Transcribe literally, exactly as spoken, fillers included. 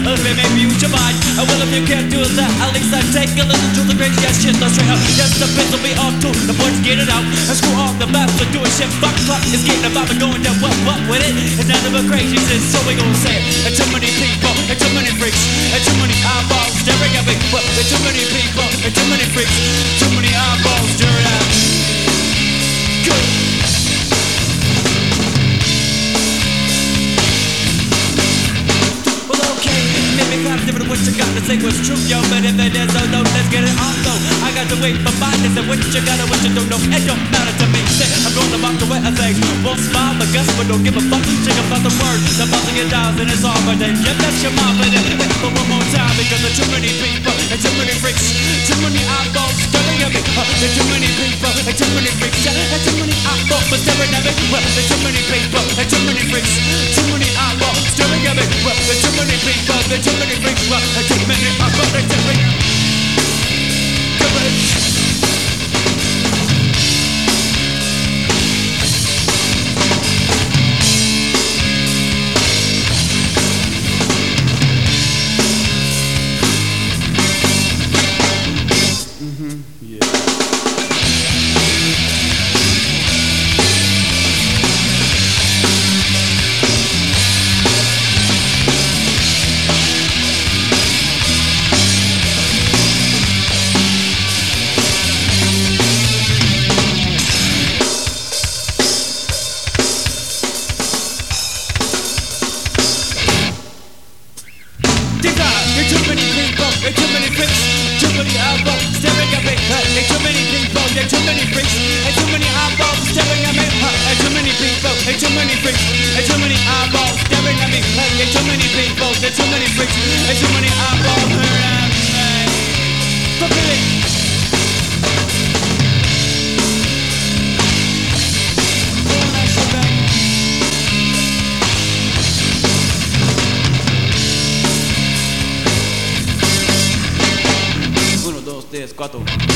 Uh, maybe use your mind. Uh, well, if you can't do that, at least I take a little to the crazy ass shit. That's straight up. Yes, the biz will be off too. The boys get it out. And screw all the baps for doing shit. Fuck, fuck. It's getting about me going down. What, what with it? It's nothing but crazy shit. So we gon' say it. And too many people. And too many freaks. And too many eyeballs staring at me. But and too many people. And too many freaks. Too many eyeballs staring at me. Good. Different what you got to say was true, yo. But if it is, oh no, let's get it on though. I got to wait for mine. Is what you got and what you don't know. It don't matter to me. Say, I'm gonna walk away and say, won't smile, but guess what? Don't give a fuck. Check about the words. The buzzing it down and it's all but then you bet your mom. But then wait for one more time because there's too many people and too many freaks, too many eyeballs staring at me. Uh, there's too many people and too many freaks, and too many eyeballs staring at me. Well, there's too many people and too many freaks, too many eyeballs staring at me. Well, there's too many people, there's too many freaks. Well, there's too many eyeballs staring at me. Too many people, there's too many freaks, too many eyeballs staring at me. There's too many people, there's too many freaks, and too many eyeballs staring at me. There's too many people, there's too many freaks, and too many eyeballs staring at me. There's too many people, there's too many freaks, and too many eyeballs staring at me. Fuck it. Tres, cuatro.